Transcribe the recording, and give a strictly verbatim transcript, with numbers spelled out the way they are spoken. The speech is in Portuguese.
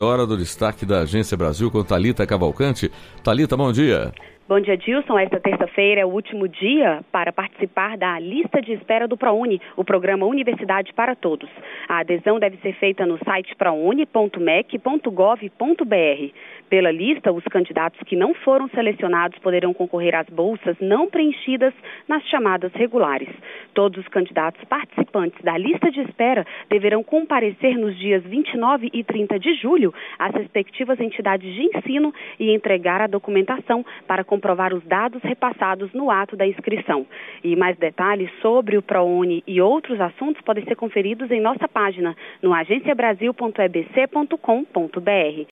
Hora do destaque da Agência Brasil com Thalita Cavalcante. Thalita, bom dia. Bom dia, Dilson. Esta terça-feira é o último dia para participar da lista de espera do ProUni, o programa Universidade para Todos. A adesão deve ser feita no site prouni ponto mec ponto gov ponto br. Pela lista, os candidatos que não foram selecionados poderão concorrer às bolsas não preenchidas nas chamadas regulares. Todos os candidatos participantes da lista de espera deverão comparecer nos dias vinte e nove e trinta de julho às respectivas entidades de ensino e entregar a documentação para comprovar os dados repassados no ato da inscrição. E mais detalhes sobre o ProUni e outros assuntos podem ser conferidos em nossa página no agência brasil ponto e b c ponto com ponto br.